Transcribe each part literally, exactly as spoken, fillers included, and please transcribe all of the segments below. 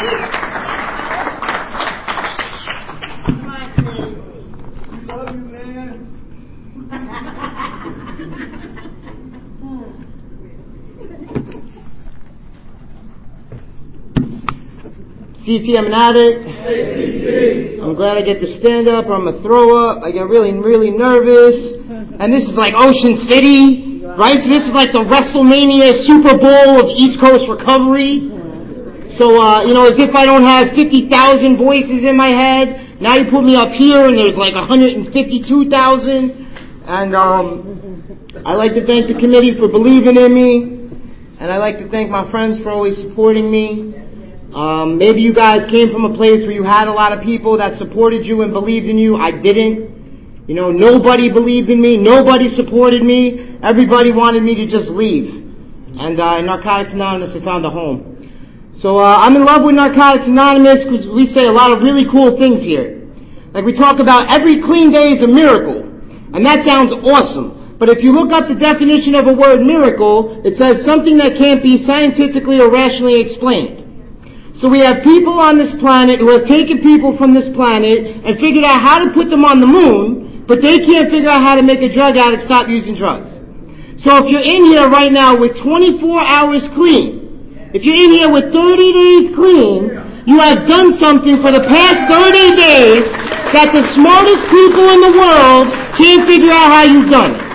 Love you, man. C T, I'm an addict. I'm glad I get to stand up or I'm going to throw up. I get really, really nervous. And this is like Ocean City, right? So this is like the WrestleMania Super Bowl of East Coast recovery. So, uh, you know, as if I don't have fifty thousand voices in my head. Now you put me up here and there's like one hundred fifty-two thousand. And um, I like to thank the committee for believing in me. And I like to thank my friends for always supporting me. Um, maybe you guys came from a place where you had a lot of people that supported you and believed in you. I didn't. You know, nobody believed in me. Nobody supported me. Everybody wanted me to just leave. And uh, in Narcotics Anonymous, I found a home. So uh, I'm in love with Narcotics Anonymous because we say a lot of really cool things here. Like we talk about every clean day is a miracle. And that sounds awesome. But if you look up the definition of a word miracle, it says something that can't be scientifically or rationally explained. So we have people on this planet who have taken people from this planet and figured out how to put them on the moon, but they can't figure out how to make a drug addict stop using drugs. So if you're in here right now with twenty-four hours clean, if you're in here with thirty days clean, you have done something for the past thirty days that the smartest people in the world can't figure out how you've done it.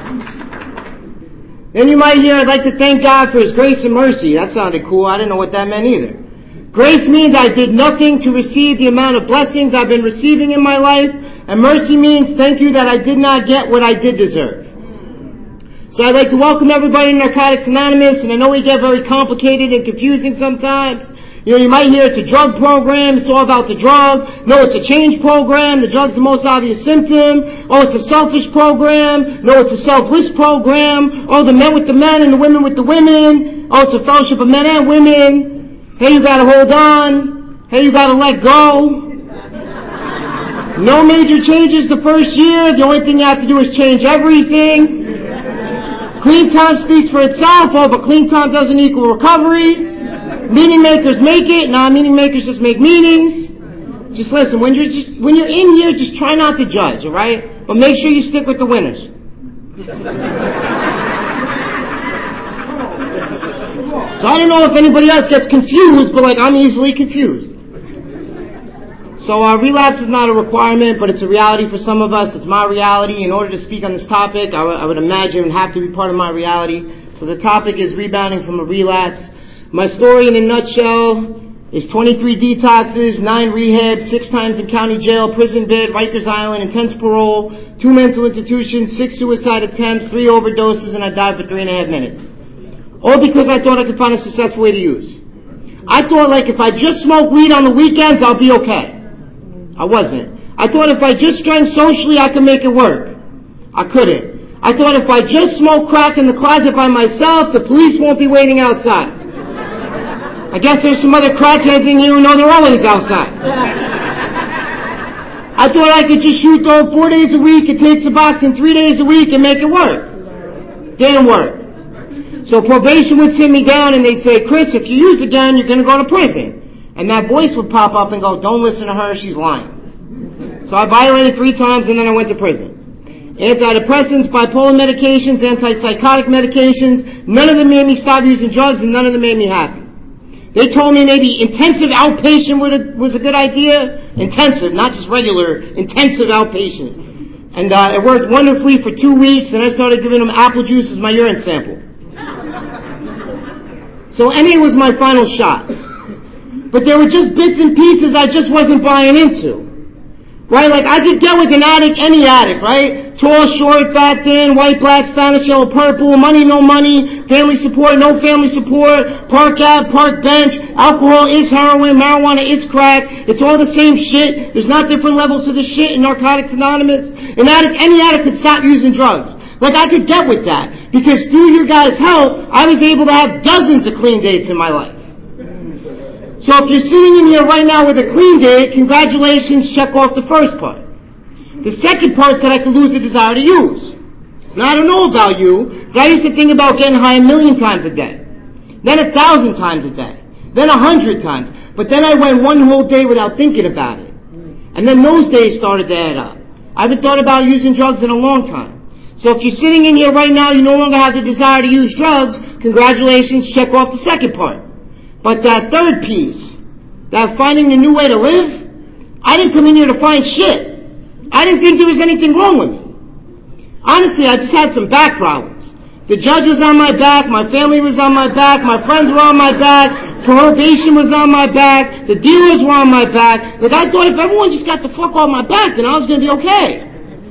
Then you might hear, I'd like to thank God for His grace and mercy. That sounded cool. I didn't know what that meant either. Grace means I did nothing to receive the amount of blessings I've been receiving in my life. And mercy means thank you that I did not get what I did deserve. So I'd like to welcome everybody to Narcotics Anonymous. And I know we get very complicated and confusing sometimes. You know, you might hear it's a drug program. It's all about the drug. No, it's a change program. The drug's the most obvious symptom. Oh, it's a selfish program. No, it's a selfless program. Oh, the men with the men and the women with the women. Oh, it's a fellowship of men and women. Hey, you gotta hold on. Hey, you gotta let go. No major changes the first year. The only thing you have to do is change everything. Clean time speaks for itself. Oh, but clean time doesn't equal recovery. Meaning makers make it. Nah, meaning makers just make meanings. Just listen, when you're just, when you're in here, just try not to judge, alright? But make sure you stick with the winners. So I don't know if anybody else gets confused, but like I'm easily confused. So uh, relapse is not a requirement, but it's a reality for some of us. It's my reality. In order to speak on this topic, I, w- I would imagine it would have to be part of my reality. So the topic is rebounding from a relapse. My story in a nutshell is twenty-three detoxes, nine rehabs, six times in county jail, prison bid, Rikers Island, intense parole, two mental institutions, six suicide attempts, three overdoses, and I died for three and a half minutes. All because I thought I could find a successful way to use. I thought like if I just smoke weed on the weekends, I'll be okay. I wasn't. I thought if I just drank socially, I could make it work. I couldn't. I thought if I just smoke crack in the closet by myself, the police won't be waiting outside. I guess there's some other crackheads in here who know they're always outside. I thought I could just shoot dope four days a week and take Suboxone three days a week and make it work. Didn't work. So probation would sit me down and they'd say, Chris, if you use again, you're going to go to prison. And that voice would pop up and go, don't listen to her, she's lying. So I violated three times and then I went to prison. Antidepressants, bipolar medications, antipsychotic medications, none of them made me stop using drugs and none of them made me happy. They told me maybe intensive outpatient was a good idea. Intensive, not just regular, intensive outpatient. And uh, it worked wonderfully for two weeks and I started giving them apple juice as my urine sample. So N A was my final shot. But there were just bits and pieces I just wasn't buying into. Right? Like I could get with an addict, any addict, right? Tall, short, fat, thin, white, black, Spanish, yellow, purple, money, no money, family support, no family support, park out, park bench, alcohol is heroin, marijuana is crack. It's all the same shit. There's not different levels to the shit in Narcotics Anonymous. An addict, any addict could stop using drugs. Like I could get with that. Because through your guys' help, I was able to have dozens of clean dates in my life. So if you're sitting in here right now with a clean date, congratulations, check off the first part. The second part said I could lose the desire to use. Now I don't know about you, but I used to think about getting high a million times a day. Then a thousand times a day. Then a hundred times. But then I went one whole day without thinking about it. And then those days started to add up. I haven't thought about using drugs in a long time. So if you're sitting in here right now, you no longer have the desire to use drugs, congratulations, check off the second part. But that third piece, that finding a new way to live, I didn't come in here to find shit. I didn't think there was anything wrong with me. Honestly, I just had some back problems. The judge was on my back, my family was on my back, my friends were on my back, probation was on my back, the dealers were on my back. Like, I thought if everyone just got the fuck off my back, then I was going to be okay.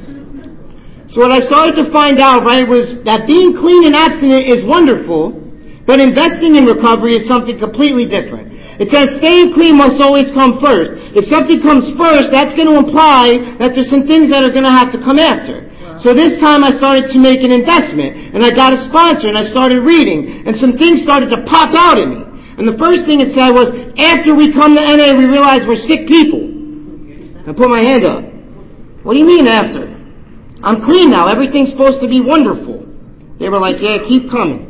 So what I started to find out, right, was that being clean and abstinent is wonderful, but investing in recovery is something completely different. It says staying clean must always come first. If something comes first, that's going to imply that there's some things that are going to have to come after. So this time I started to make an investment, and I got a sponsor, and I started reading, and some things started to pop out at me. And the first thing it said was, after we come to N A, we realize we're sick people. I put my hand up. What do you mean after? I'm clean now. Everything's supposed to be wonderful. They were like, yeah, keep coming.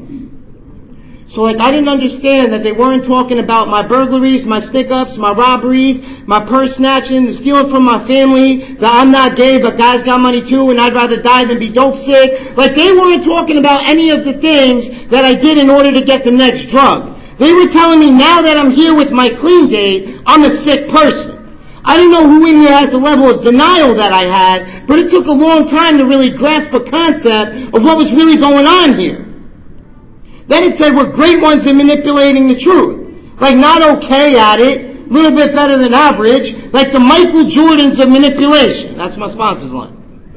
So like I didn't understand that they weren't talking about my burglaries, my stick-ups, my robberies, my purse snatching, the stealing from my family, that I'm not gay but guys got money too and I'd rather die than be dope sick. Like they weren't talking about any of the things that I did in order to get the next drug. They were telling me now that I'm here with my clean date, I'm a sick person. I don't know who in here has the level of denial that I had, but it took a long time to really grasp a concept of what was really going on here. Then it said we're great ones in manipulating the truth. Like not okay at it, a little bit better than average, like the Michael Jordans of manipulation. That's my sponsor's line.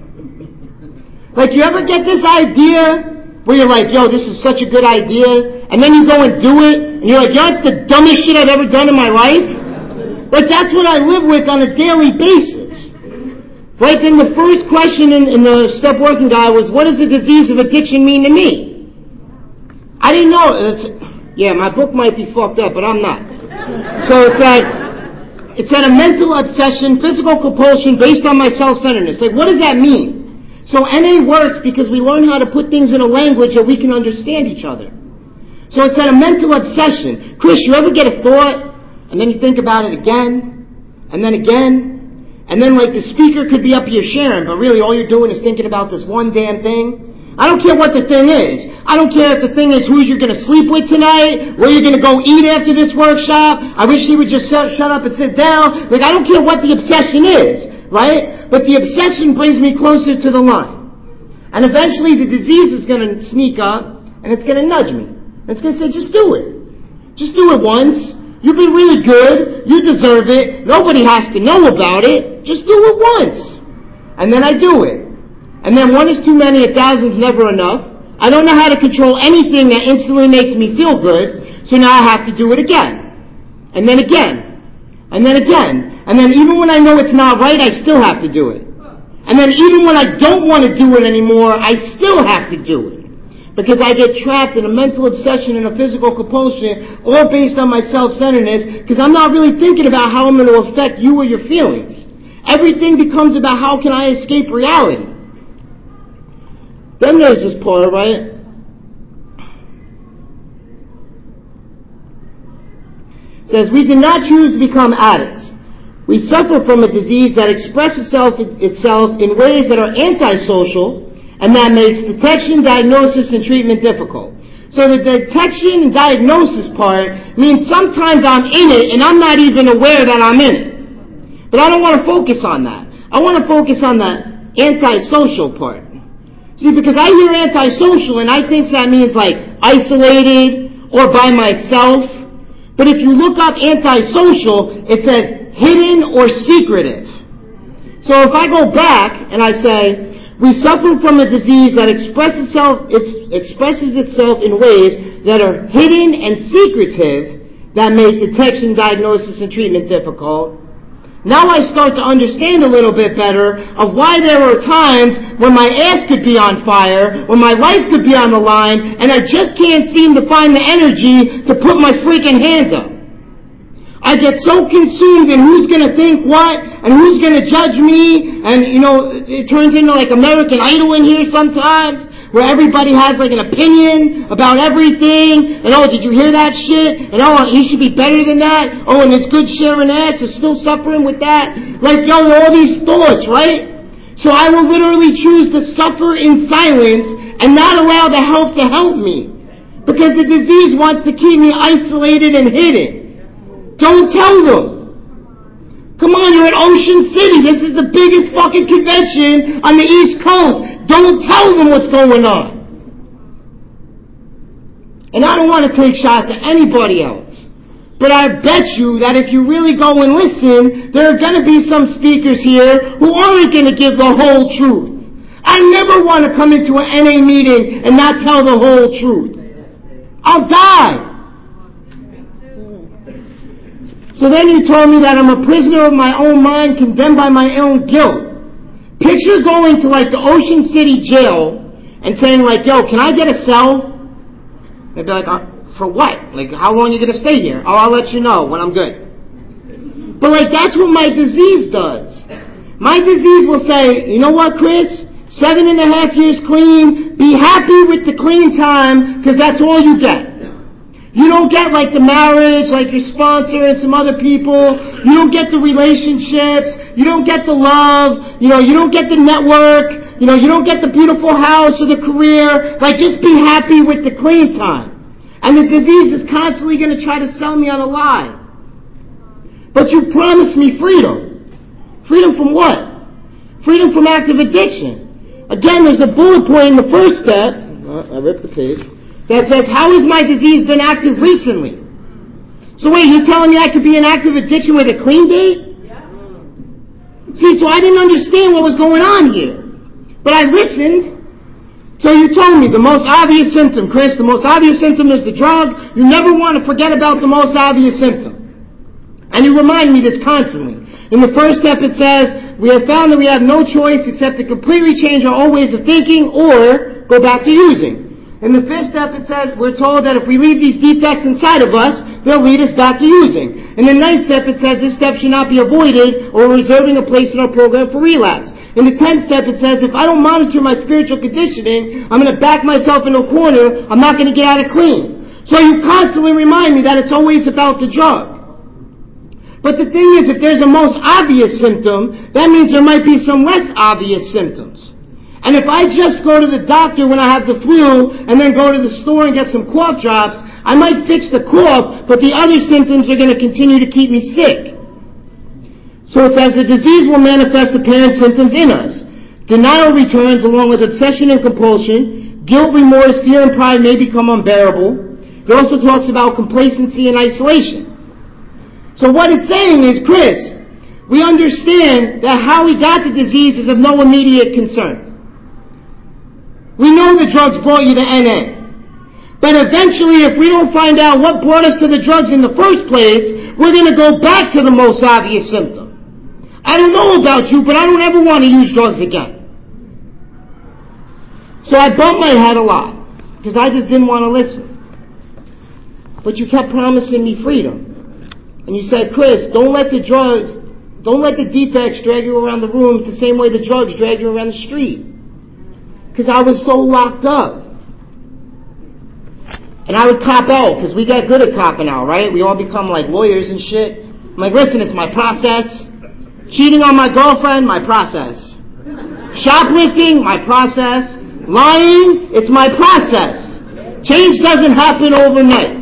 Like you ever get this idea where you're like, yo, this is such a good idea, and then you go and do it, and you're like, yo, that's the dumbest shit I've ever done in my life? Like that's what I live with on a daily basis. Right? Then the first question in, in the Step Working Guide was, what does the disease of addiction mean to me? I didn't know. It's, yeah, my book might be fucked up, but I'm not. So it's like, it said a mental obsession, physical compulsion based on my self-centeredness. Like what does that mean? So N A works because we learn how to put things in a language that we can understand each other. So it said a mental obsession. Chris, you ever get a thought? And then you think about it again, and then again, and then like the speaker could be up here sharing, but really all you're doing is thinking about this one damn thing. I don't care what the thing is. I don't care if the thing is who you're going to sleep with tonight, where you're going to go eat after this workshop. I wish he would just shut, shut up and sit down. Like I don't care what the obsession is, right? But the obsession brings me closer to the line. And eventually the disease is going to sneak up, and it's going to nudge me. And it's going to say, just do it. Just do it once. You've been really good. You deserve it. Nobody has to know about it. Just do it once. And then I do it. And then one is too many, a thousand's never enough. I don't know how to control anything that instantly makes me feel good, so now I have to do it again. And then again. And then again. And then even when I know it's not right, I still have to do it. And then even when I don't want to do it anymore, I still have to do it. Because I get trapped in a mental obsession and a physical compulsion, all based on my self-centeredness, because I'm not really thinking about how I'm going to affect you or your feelings. Everything becomes about how can I escape reality. Then there's this part, right? It says, we did not choose to become addicts. We suffer from a disease that expresses itself, itself in ways that are antisocial, and that makes detection, diagnosis, and treatment difficult. So the detection and diagnosis part means sometimes I'm in it and I'm not even aware that I'm in it. But I don't want to focus on that. I want to focus on the antisocial part. See, because I hear antisocial and I think that means like isolated or by myself. But if you look up antisocial, it says hidden or secretive. So if I go back and I say, we suffer from a disease that expresses itself, it expresses itself in ways that are hidden and secretive that make detection, diagnosis, and treatment difficult. Now I start to understand a little bit better of why there are times when my ass could be on fire, when my life could be on the line, and I just can't seem to find the energy to put my freaking hands up. I get so consumed in who's going to think what, and who's going to judge me, and, you know, it turns into like American Idol in here sometimes, where everybody has like an opinion about everything, and oh, did you hear that shit? And oh, you should be better than that. Oh, and it's good sharing ass, is still suffering with that. Like, yo, all these thoughts, right? So I will literally choose to suffer in silence and not allow the help to help me. Because the disease wants to keep me isolated and hidden. Don't tell them. Come on, you're at Ocean City. This is the biggest fucking convention on the East Coast. Don't tell them what's going on. And I don't want to take shots at anybody else. But I bet you that if you really go and listen, there are going to be some speakers here who aren't going to give the whole truth. I never want to come into an N A meeting and not tell the whole truth. I'll die. So then you told me that I'm a prisoner of my own mind, condemned by my own guilt. Picture going to like the Ocean City jail and saying like, yo, can I get a cell? They'd be like, uh, for what? Like, how long are you going to stay here? Oh, I'll let you know when I'm good. But like, that's what my disease does. My disease will say, you know what, Chris? Seven and a half years clean. Be happy with the clean time, because that's all you get. You don't get like the marriage, like your sponsor and some other people. You don't get the relationships. You don't get the love. You know, you don't get the network. You know, you don't get the beautiful house or the career. Like, just be happy with the clean time. And the disease is constantly going to try to sell me on a lie. But you promised me freedom. Freedom from what? Freedom from active addiction. Again, there's a bullet point in the first step. Oh, I ripped the page. That says, how has my disease been active recently? So wait, you're telling me I could be in active addiction with a clean date? Yeah. See, so I didn't understand what was going on here. But I listened. So you told me the most obvious symptom, Chris, the most obvious symptom is the drug. You never want to forget about the most obvious symptom. And you remind me this constantly. In the first step it says, we have found that we have no choice except to completely change our old ways of thinking or go back to using. In the fifth step, it says, we're told that if we leave these defects inside of us, they'll lead us back to using. In the ninth step, it says this step should not be avoided or reserving a place in our program for relapse. In the tenth step, it says, if I don't monitor my spiritual conditioning, I'm going to back myself into a corner, I'm not going to get out of clean. So you constantly remind me that it's always about the drug. But the thing is, if there's a most obvious symptom, that means there might be some less obvious symptoms. And if I just go to the doctor when I have the flu and then go to the store and get some cough drops, I might fix the cough, but the other symptoms are going to continue to keep me sick. So it says the disease will manifest apparent symptoms in us. Denial returns along with obsession and compulsion. Guilt, remorse, fear, and pride may become unbearable. It also talks about complacency and isolation. So what it's saying is, Chris, we understand that how we got the disease is of no immediate concern. We know the drugs brought you to N A. But eventually, if we don't find out what brought us to the drugs in the first place, we're going to go back to the most obvious symptom. I don't know about you, but I don't ever want to use drugs again. So I bumped my head a lot, because I just didn't want to listen. But you kept promising me freedom. And you said, Chris, don't let the drugs, don't let the defects drag you around the rooms the same way the drugs drag you around the street. Because I was so locked up. And I would cop out, because we got good at copping out, right? We all become like lawyers and shit. I'm like, listen, it's my process. Cheating on my girlfriend, my process. Shoplifting, my process. Lying, it's my process. Change doesn't happen overnight.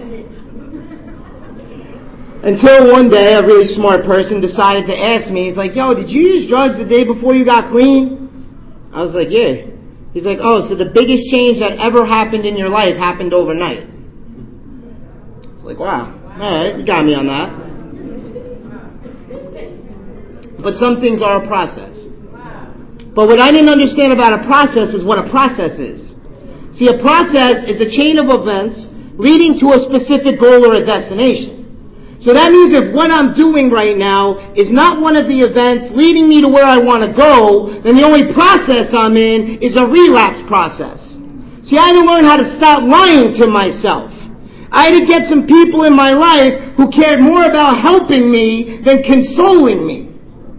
Until one day, a really smart person decided to ask me, he's like, yo, did you use drugs the day before you got clean? I was like, yeah. He's like, oh, so the biggest change that ever happened in your life happened overnight. It's like, wow. All right, you got me on that. But some things are a process. But what I didn't understand about a process is what a process is. See, a process is a chain of events leading to a specific goal or a destination. So that means if what I'm doing right now is not one of the events leading me to where I want to go, then the only process I'm in is a relapse process. See, I had to learn how to stop lying to myself. I had to get some people in my life who cared more about helping me than consoling me.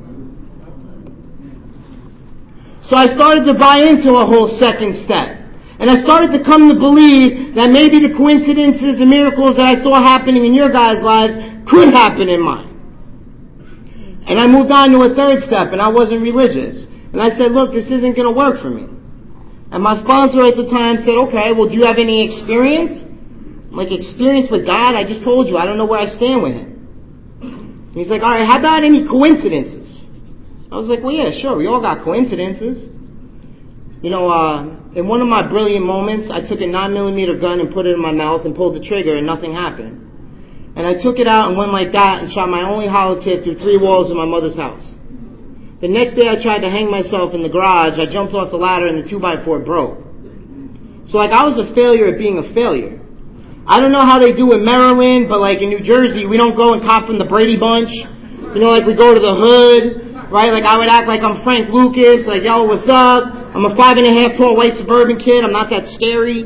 So I started to buy into a whole second step. And I started to come to believe that maybe the coincidences and miracles that I saw happening in your guys' lives could happen in mine. And I moved on to a third step, and I wasn't religious. And I said, look, this isn't going to work for me. And my sponsor at the time said, okay, well, do you have any experience? Like, experience with God? I just told you, I don't know where I stand with Him. And he's like, all right, how about any coincidences? I was like, well, yeah, sure, we all got coincidences. You know, uh, in one of my brilliant moments, I took a nine millimeter gun and put it in my mouth and pulled the trigger and nothing happened. And I took it out and went like that and shot my only hollow tip through three walls of my mother's house. The next day I tried to hang myself in the garage. I jumped off the ladder and the two by four broke. So like I was a failure at being a failure. I don't know how they do in Maryland, but like in New Jersey, we don't go and cop from the Brady Bunch. You know, like we go to the hood, right? Like I would act like I'm Frank Lucas, like, yo, what's up? I'm a five and a half tall white suburban kid. I'm not that scary.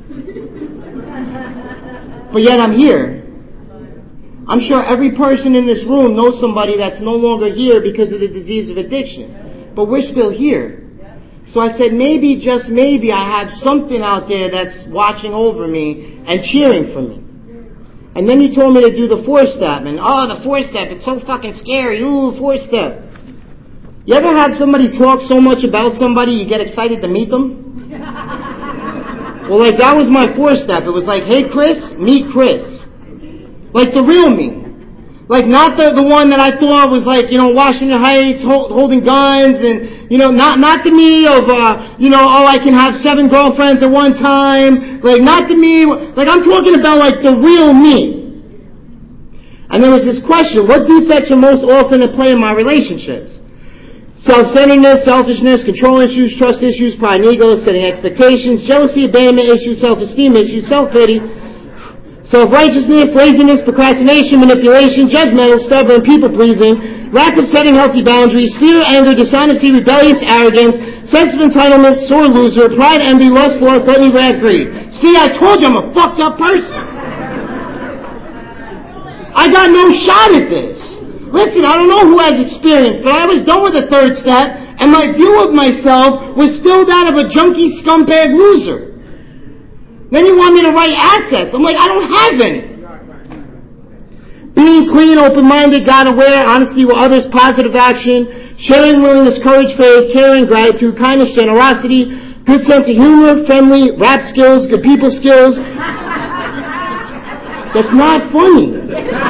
But yet I'm here. I'm sure every person in this room knows somebody that's no longer here because of the disease of addiction. But we're still here. So I said, maybe, just maybe, I have something out there that's watching over me and cheering for me. And then you told me to do the four-step. And, oh, the four-step, it's so fucking scary. Ooh, four-step. You ever have somebody talk so much about somebody you get excited to meet them? Well, like, that was my four-step. It was like, hey, Chris, meet Chris. Like the real me. Like not the the one that I thought was like, you know, Washington Heights, hold, holding guns, and, you know, not not the me of, uh, you know, oh, I can have seven girlfriends at one time. Like not the me, like I'm talking about like the real me. And there was this question, what defects are most often at play in my relationships? Self-centeredness, selfishness, control issues, trust issues, pride and ego, setting expectations, jealousy, abandonment issues, self-esteem issues, self-pity, self-righteousness, laziness, procrastination, manipulation, judgmental, stubborn, people-pleasing, lack of setting healthy boundaries, fear, anger, dishonesty, rebellious arrogance, sense of entitlement, sore loser, pride, envy, lust, sloth, gluttony, wrath, greed. See, I told you I'm a fucked up person. I got no shot at this. Listen, I don't know who has experience, but I was done with the third step, and my view of myself was still that of a junkie, scumbag loser. Then you want me to write assets. I'm like, I don't have any. Being clean, open-minded, God-aware, honesty with others, positive action, sharing willingness, courage, faith, caring, gratitude, kindness, generosity, good sense of humor, friendly, rap skills, good people skills. That's not funny.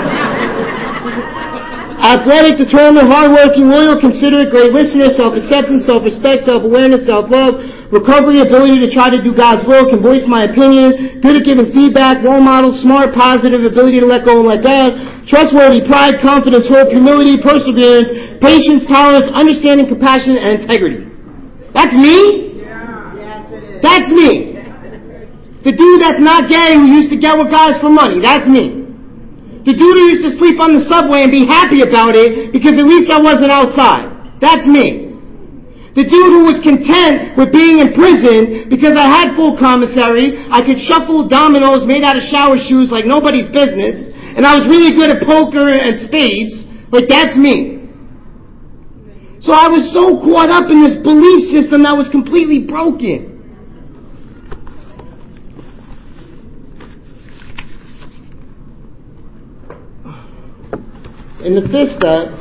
Athletic, determined, hardworking, loyal, considerate, great listener, self-acceptance, self-respect, self-awareness, self-love, recovery, ability to try to do God's will, can voice my opinion, good at giving feedback, role model, smart, positive, ability to let go and let God, trustworthy, pride, confidence, hope, humility, perseverance, patience, tolerance, understanding, compassion, and integrity. That's me? Yeah. That's me. The dude that's not gay who used to get with guys for money. That's me. The dude who used to sleep on the subway and be happy about it because at least I wasn't outside. That's me. The dude who was content with being in prison because I had full commissary, I could shuffle dominoes made out of shower shoes like nobody's business, and I was really good at poker and spades. Like, that's me. So I was so caught up in this belief system that was completely broken. In the fifth step,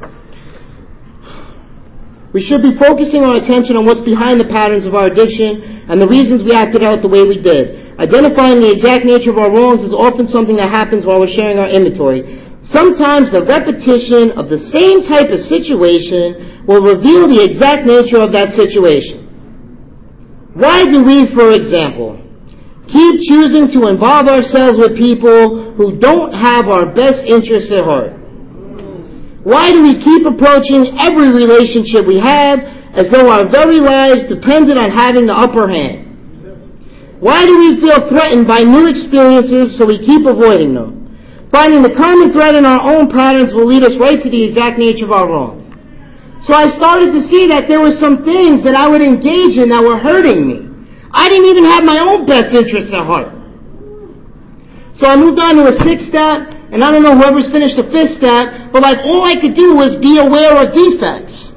we should be focusing our attention on what's behind the patterns of our addiction and the reasons we acted out the way we did. Identifying the exact nature of our wrongs is often something that happens while we're sharing our inventory. Sometimes the repetition of the same type of situation will reveal the exact nature of that situation. Why do we, for example, keep choosing to involve ourselves with people who don't have our best interests at heart? Why do we keep approaching every relationship we have as though our very lives depended on having the upper hand? Why do we feel threatened by new experiences so we keep avoiding them? Finding the common thread in our own patterns will lead us right to the exact nature of our wrongs. So I started to see that there were some things that I would engage in that were hurting me. I didn't even have my own best interests at heart. So I moved on to a sixth step. And I don't know whoever's finished the fifth step, but like all I could do was be aware of defects.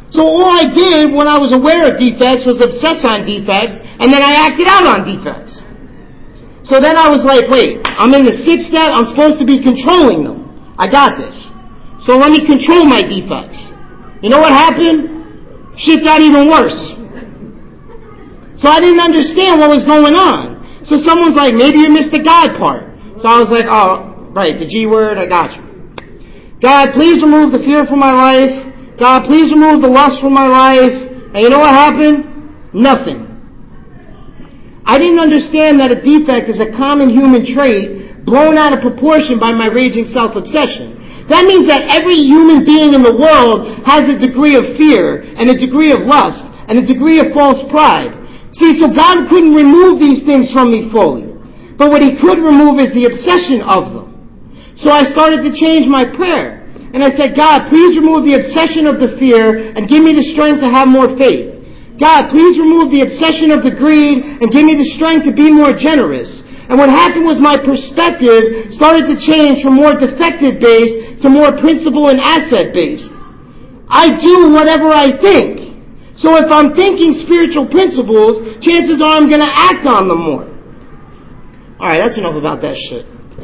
So all I did when I was aware of defects was obsess on defects, and then I acted out on defects. So then I was like, wait, I'm in the sixth step, I'm supposed to be controlling them. I got this. So let me control my defects. You know what happened? Shit got even worse. So I didn't understand what was going on. So someone's like, maybe you missed the God part. So I was like, oh, right, the G word, I got you. God, please remove the fear from my life. God, please remove the lust from my life. And you know what happened? Nothing. I didn't understand that a defect is a common human trait blown out of proportion by my raging self-obsession. That means that every human being in the world has a degree of fear and a degree of lust and a degree of false pride. See, so God couldn't remove these things from me fully. But what He could remove is the obsession of them. So I started to change my prayer. And I said, God, please remove the obsession of the fear and give me the strength to have more faith. God, please remove the obsession of the greed and give me the strength to be more generous. And what happened was my perspective started to change from more defective-based to more principle and asset-based. I do whatever I think. So if I'm thinking spiritual principles, chances are I'm going to act on them more. Alright, that's enough about that shit.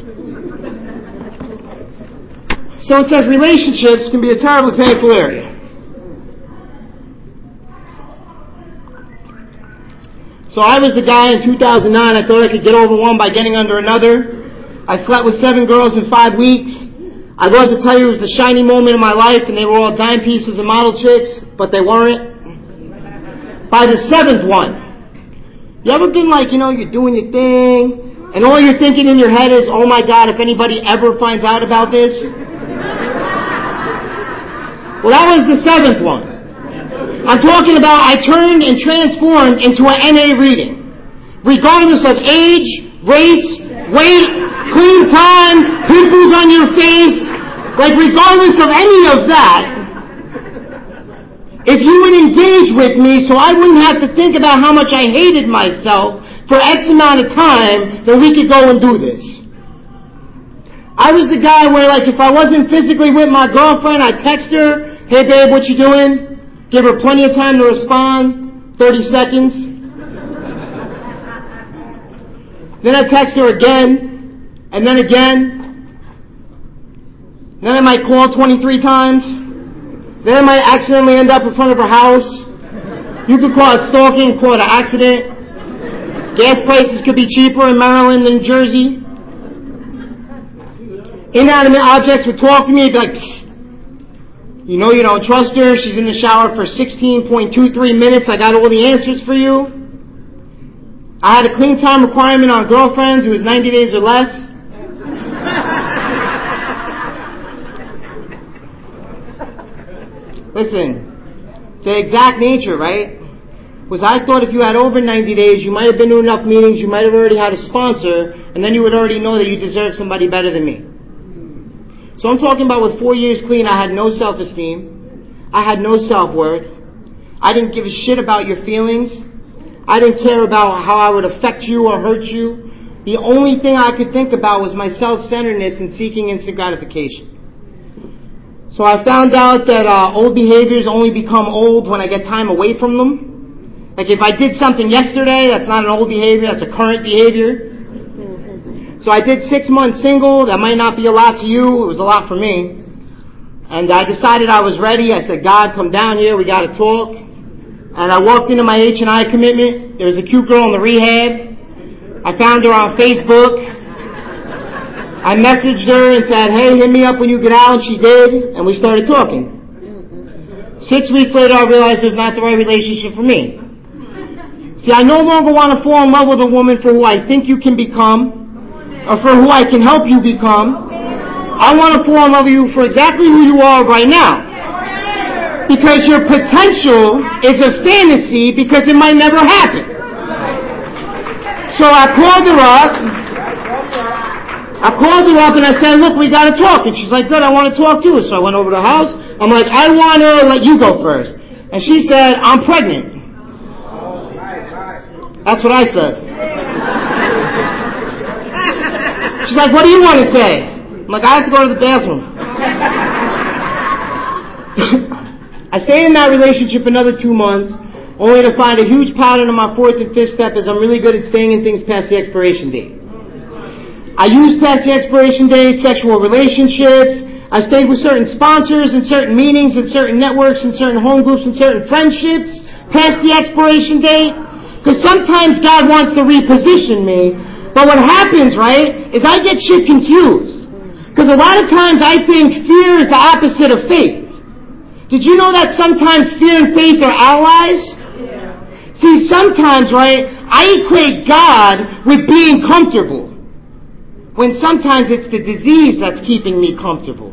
So it says relationships can be a terribly painful area. So I was the guy in two thousand nine, I thought I could get over one by getting under another. I slept with seven girls in five weeks. I'd love to tell you it was the shiny moment of my life and they were all dime pieces and model chicks, but they weren't. By the seventh one, you ever been like, you know, you're doing your thing, and all you're thinking in your head is, oh my God, if anybody ever finds out about this? Well, that was the seventh one. I'm talking about I turned and transformed into an N A reading. Regardless of age, race, weight, clean time, pimples on your face, like regardless of any of that, if you would engage with me so I wouldn't have to think about how much I hated myself for X amount of time, then we could go and do this. I was the guy where, like, if I wasn't physically with my girlfriend, I'd text her, hey babe, what you doing? Give her plenty of time to respond, thirty seconds. Then I'd text her again, and then again. Then I might call twenty-three times. Then I might accidentally end up in front of her house. You could call it stalking, call it an accident. Gas prices could be cheaper in Maryland than Jersey. Inanimate objects would talk to me and be like, you know you don't trust her, she's in the shower for sixteen point two three minutes, I got all the answers for you. I had a clean time requirement on girlfriends who was ninety days or less. Listen, the exact nature, right, was I thought if you had over ninety days, you might have been to enough meetings, you might have already had a sponsor, and then you would already know that you deserve somebody better than me. So I'm talking about with four years clean, I had no self-esteem. I had no self-worth. I didn't give a shit about your feelings. I didn't care about how I would affect you or hurt you. The only thing I could think about was my self-centeredness and seeking instant gratification. So I found out that uh, old behaviors only become old when I get time away from them. Like if I did something yesterday, that's not an old behavior, that's a current behavior. So I did six months single. That might not be a lot to you. It was a lot for me. And I decided I was ready. I said, God, come down here. We got to talk. And I walked into my H and I commitment. There was a cute girl in the rehab. I found her on Facebook. I messaged her and said, hey, hit me up when you get out. And she did. And we started talking. Six weeks later, I realized it was not the right relationship for me. See, I no longer want to fall in love with a woman for who I think you can become, or for who I can help you become. I want to fall in love with you for exactly who you are right now. Because your potential is a fantasy because it might never happen. So I called her up. I called her up and I said, look, we got to talk. And she's like, good, I want to talk to her. So I went over to the house. I'm like, I want to let you go first. And she said, I'm pregnant. That's what I said. She's like, what do you want to say? I'm like, I have to go to the bathroom. I I stayed in that relationship another two months, only to find a huge pattern on my fourth and fifth step is I'm really good at staying in things past the expiration date. I used past the expiration date, sexual relationships. I stayed with certain sponsors and certain meetings and certain networks and certain home groups and certain friendships past the expiration date. Because sometimes God wants to reposition me. But what happens, right, is I get shit confused. Because a lot of times I think fear is the opposite of faith. Did you know that sometimes fear and faith are allies? Yeah. See, sometimes, right, I equate God with being comfortable. When sometimes it's the disease that's keeping me comfortable.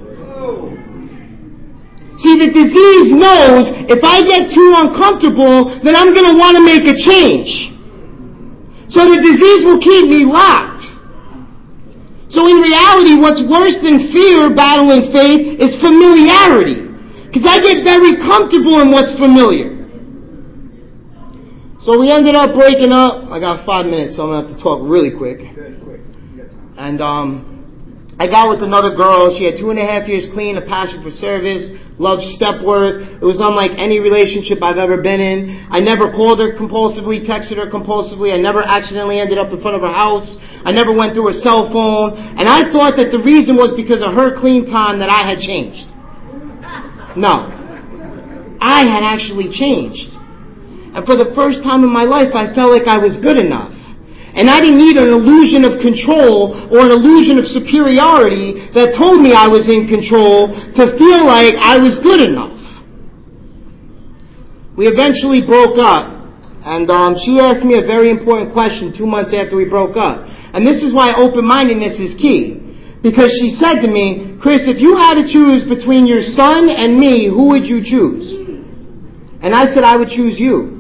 See, the disease knows if I get too uncomfortable, then I'm going to want to make a change. So the disease will keep me locked. So in reality, what's worse than fear battling faith is familiarity. Because I get very comfortable in what's familiar. So we ended up breaking up. I got five minutes, so I'm going to have to talk really quick. And um, I got with another girl. She had two and a half years clean, a passion for service, loved step work. It was unlike any relationship I've ever been in. I never called her compulsively, texted her compulsively. I never accidentally ended up in front of her house. I never went through her cell phone. And I thought that the reason was because of her clean time that I had changed. No. I had actually changed. And for the first time in my life, I felt like I was good enough. And I didn't need an illusion of control or an illusion of superiority that told me I was in control to feel like I was good enough. We eventually broke up. And um, she asked me a very important question two months after we broke up. And this is why open-mindedness is key. Because she said to me, Chris, if you had to choose between your son and me, who would you choose? And I said, I would choose you.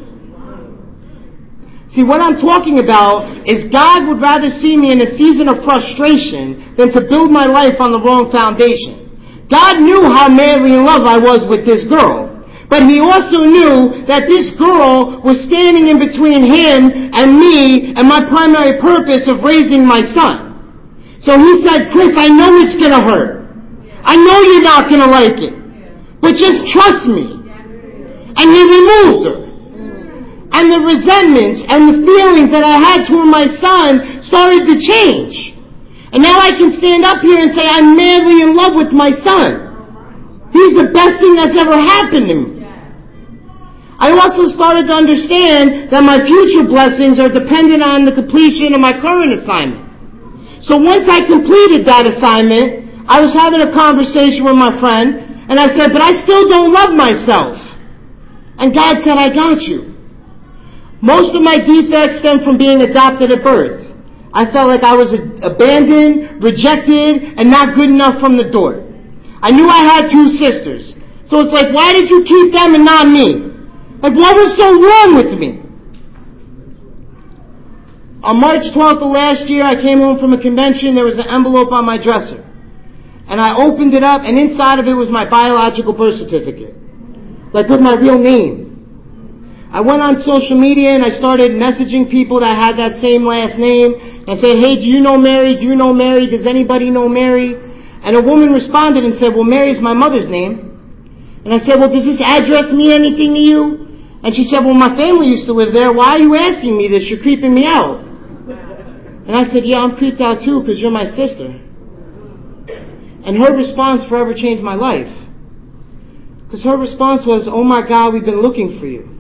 See, what I'm talking about is God would rather see me in a season of frustration than to build my life on the wrong foundation. God knew how madly in love I was with this girl. But He also knew that this girl was standing in between Him and me and my primary purpose of raising my son. So He said, Chris, I know it's going to hurt. I know you're not going to like it. But just trust me. And He removed her. And the resentments and the feelings that I had toward my son started to change. And now I can stand up here and say I'm madly in love with my son. He's the best thing that's ever happened to me. I also started to understand that my future blessings are dependent on the completion of my current assignment. So once I completed that assignment, I was having a conversation with my friend, and I said, but I still don't love myself. And God said, I got you. Most of my defects stem from being adopted at birth. I felt like I was abandoned, rejected, and not good enough from the door. I knew I had two sisters. So it's like, why did you keep them and not me? Like, what was so wrong with me? On March twelfth of last year, I came home from a convention. There was an envelope on my dresser. And I opened it up, and inside of it was my biological birth certificate. Like with my real name. I went on social media and I started messaging people that had that same last name and said, hey, do you know Mary? Do you know Mary? Does anybody know Mary? And a woman responded and said, well, Mary's my mother's name. And I said, well, does this address mean anything to you? And she said, well, my family used to live there. Why are you asking me this? You're creeping me out. And I said, yeah, I'm creeped out too because you're my sister. And her response forever changed my life. Because her response was, oh my God, we've been looking for you.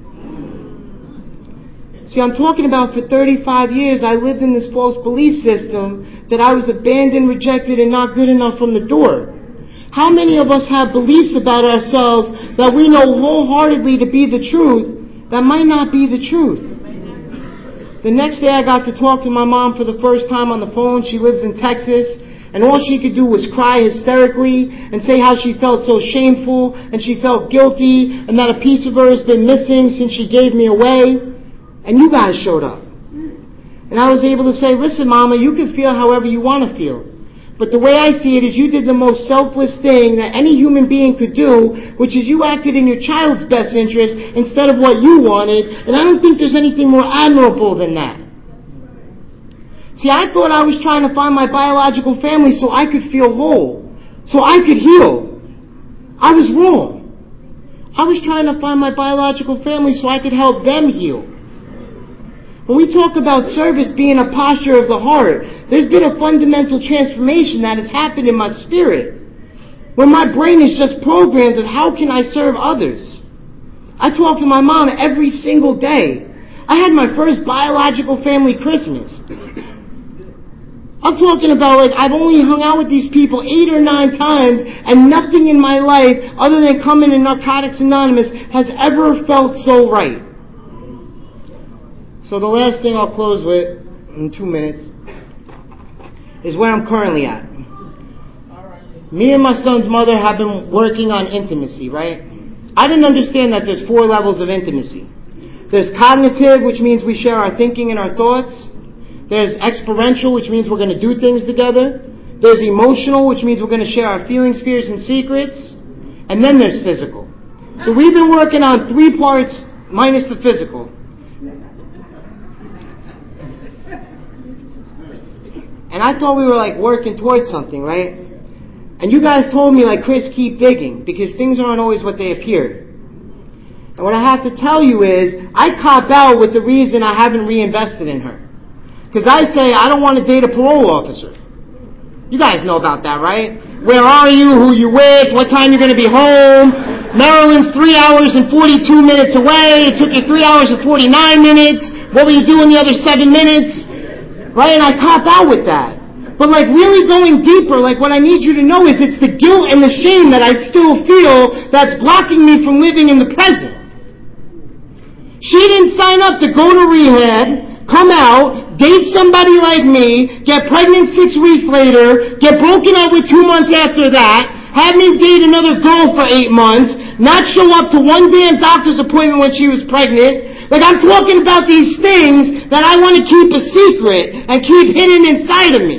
See, I'm talking about for thirty-five years, I lived in this false belief system that I was abandoned, rejected, and not good enough from the door. How many of us have beliefs about ourselves that we know wholeheartedly to be the truth that might not be the truth? The next day I got to talk to my mom for the first time on the phone. She lives in Texas. And all she could do was cry hysterically and say how she felt so shameful and she felt guilty and that a piece of her has been missing since she gave me away. And you guys showed up. And I was able to say, listen, Mama, you can feel however you want to feel. But the way I see it is you did the most selfless thing that any human being could do, which is you acted in your child's best interest instead of what you wanted. And I don't think there's anything more admirable than that. See, I thought I was trying to find my biological family so I could feel whole, so I could heal. I was wrong. I was trying to find my biological family so I could help them heal. When we talk about service being a posture of the heart, there's been a fundamental transformation that has happened in my spirit. When my brain is just programmed of how can I serve others. I talk to my mom every single day. I had my first biological family Christmas. I'm talking about, like, I've only hung out with these people eight or nine times, and nothing in my life, other than coming to Narcotics Anonymous, has ever felt so right. So the last thing I'll close with, in two minutes, is where I'm currently at. Me and my son's mother have been working on intimacy, right? I didn't understand that there's four levels of intimacy. There's cognitive, which means we share our thinking and our thoughts. There's experiential, which means we're going to do things together. There's emotional, which means we're going to share our feelings, fears, and secrets. And then there's physical. So we've been working on three parts minus the physical. And I thought we were like working towards something, right? And you guys told me, like, Chris, keep digging, because things aren't always what they appear. And what I have to tell you is, I cop out with the reason I haven't reinvested in her. Because I say, I don't want to date a parole officer. You guys know about that, right? Where are you? Who you with? What time you're going to be home? Maryland's three hours and forty-two minutes away. It took you three hours and forty-nine minutes. What were you doing the other seven minutes? Right? And I cop out with that. But like really going deeper, like what I need you to know is it's the guilt and the shame that I still feel that's blocking me from living in the present. She didn't sign up to go to rehab, come out, date somebody like me, get pregnant six weeks later, get broken up with two months after that, have me date another girl for eight months, not show up to one damn doctor's appointment when she was pregnant. Like, I'm talking about these things that I want to keep a secret and keep hidden inside of me.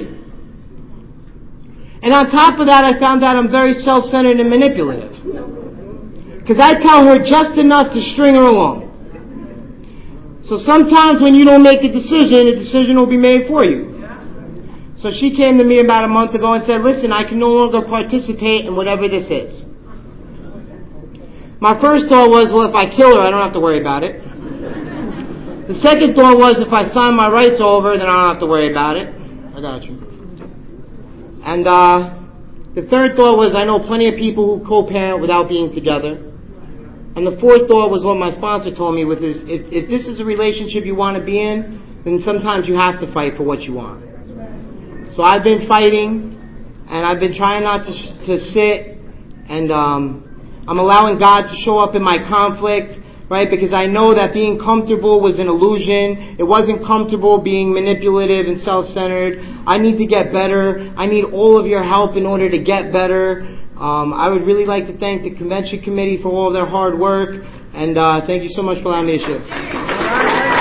And on top of that, I found out I'm very self-centered and manipulative. Because I tell her just enough to string her along. So sometimes when you don't make a decision, a decision will be made for you. So she came to me about a month ago and said, listen, I can no longer participate in whatever this is. My first thought was, well, if I kill her, I don't have to worry about it. The second thought was, if I sign my rights over, then I don't have to worry about it. I got you. And uh, the third thought was, I know plenty of people who co-parent without being together. And the fourth thought was what my sponsor told me, with is, if, if this is a relationship you want to be in, then sometimes you have to fight for what you want. So I've been fighting, and I've been trying not to to sit, and um, I'm allowing God to show up in my conflict, right? Because I know that being comfortable was an illusion. It wasn't comfortable being manipulative and self-centered. I need to get better. I need all of your help in order to get better. Um, I would really like to thank the convention committee for all of their hard work, and uh, thank you so much for allowing me to share.